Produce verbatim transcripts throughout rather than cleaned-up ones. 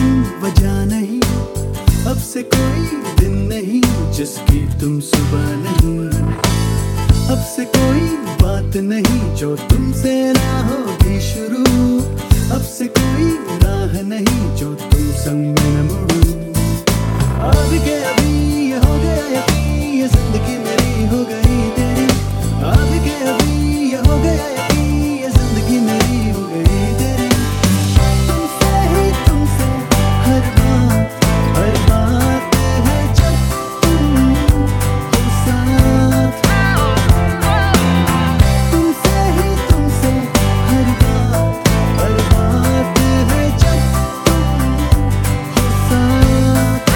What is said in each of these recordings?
वजह नहीं, अब से कोई दिन नहीं जिसकी तुम सुबह नहीं, अब से कोई बात नहीं जो तुमसे ना होगी शुरू, अब से कोई राह नहीं जो तुम संग में न मुड़ूं। अब के अभी ये हो गया यकीन, ये जिंदगी मेरी हो गई तेरी, अब के अभी ये हो गया यकीन, ये जिंदगी मेरी हो गई तेरी। तुमसे ही तुमसे हर बात हर बात है जब तुम हो साथ, तुमसे ही तुमसे हर बात हर बात है जब तुम हो साथ।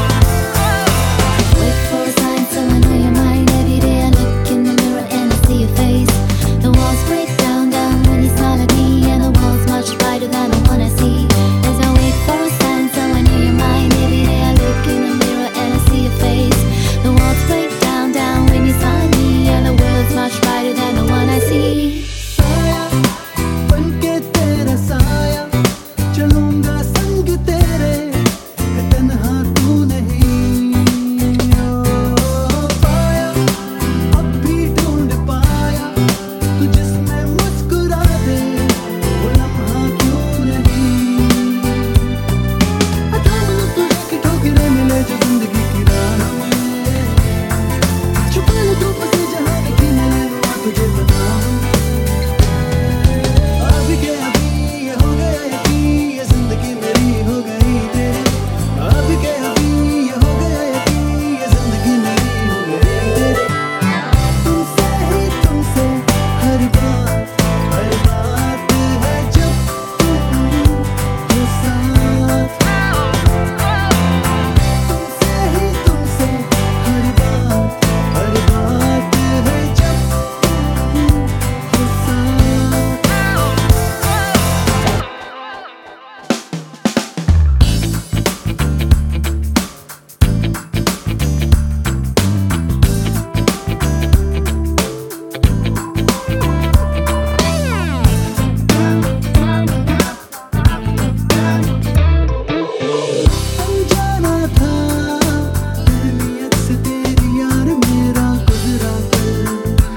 Wait for a sign, so I know your mind. Every day I look in the mirror and I see your face. The walls break down, down when you smile at me, and the world's much brighter than the one I see. As I wait for a sign, so I know your mind. Every day I look in the mirror and I see your face. The walls break down, down when you smile at me, and the world's much brighter than the one I see. साया बनके तेरा साया चलूंगा संग तेरे, है तन्हा तू नहीं। ओ पाया अब भी ढूंढ पाया तू जिसमें मुस्कुरा दे, वो लम्हा क्यों नहीं। थाम लो तुझे कि ठोकरें मिले जो जिंदगी की राह में, छुपा लो धूप से जहाँ की मिले वो तुझे बताऊंगा। अब के अभी ये हो गया यकीन, ये जिंदगी मेरी हो गई तेरी, अब के अभी ये हो गया यकीन, ये जिंदगी मेरी हो गई तेरी। तुमसे ही तुमसे हर बात हर बात है जब तुम हो साथ, तुमसे ही तुमसे हर बात हर बात है जब तुम हो साथ। अनजाना था अहमियत से तेरी यार मेरा गुजरा कल,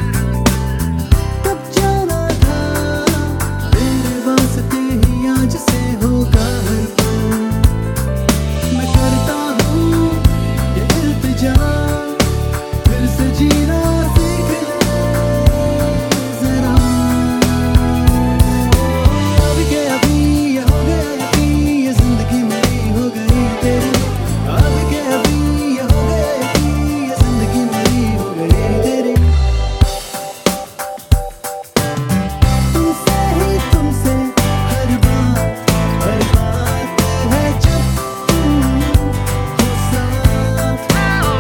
तब जाना था तेरे वास्ते ही आज से होगा हर पल। मैं करता हूँ ये इल्तिजा, फिर से जीना सीख ले जरा। अब के अभी ये हो गया यकीन, ये जिंदगी मेरी हो गई तेरी, अब के अभी ये हो गया यकीन, ये जिंदगी मेरी हो गई तेरी। तुमसे ही तुमसे हर बात हर बात है जब तुम हो साथ,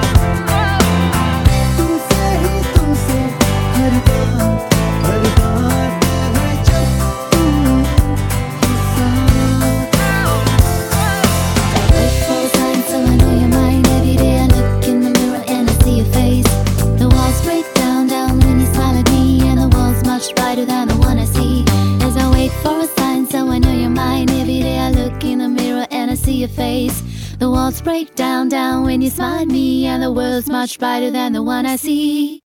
तुमसे ही तुमसे हर बात हर बात है जब तुम हो साथ। Wait for a sign, so I know your mind. Every day I look in the mirror and I see your face. The walls break down, down when you smile at me, and the world's much brighter than the one I see. As I wait for a sign, so I know your mind. Every day I look in the mirror and I see your face. The walls break down, down when you smile at me, and the world's much brighter than the one I see.